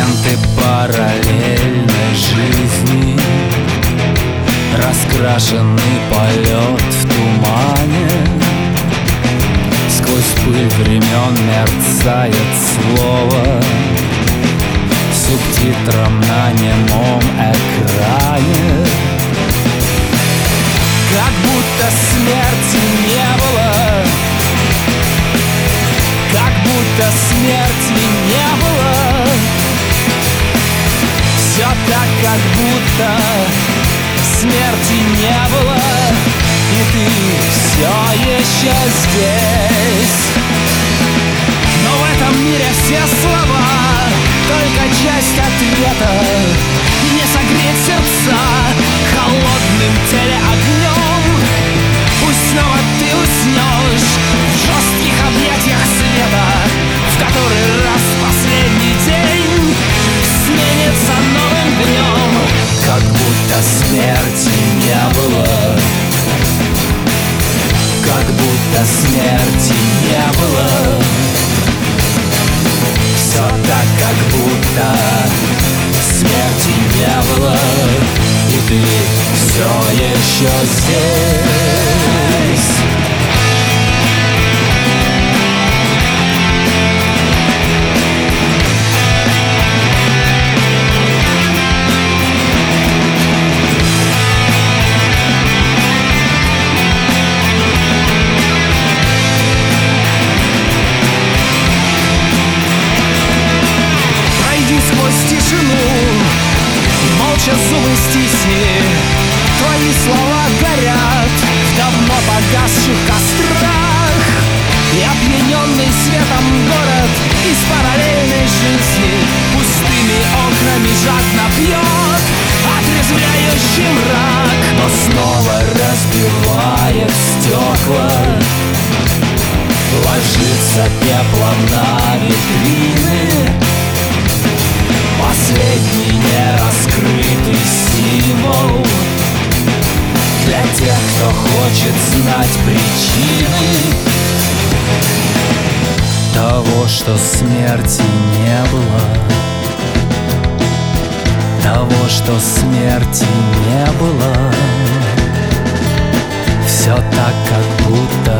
фрагменты параллельной жизни, раскрашенный полет в тумане. Сквозь пыль времен мерцает слово субтитром на немом экране. Как будто смерти не было, как будто смерти не было. Все так, как будто смерти не было, и ты все еще здесь. Но в этом мире все слова только часть ответа. Не согреть сердца холодным телеогнем. Пусть снова ты уснешь в жестких объятиях света, в который раз последний день сменится новым днем. Как будто смерти не было, как будто смерти не было. Все так, как будто смерти не было, и ты все еще здесь. Молча зубы стисни, твои слова горят в давно погасших кострах. И опьяненный светом город из параллельной жизни пустыми окнами жадно пьет отрезвляющий мрак. Но снова разбивает стекла, ложится пеплом на витрины. Последний нераскрытый символ для тех, кто хочет знать причины того, что смерти не было, того, что смерти не было. Все так, как будто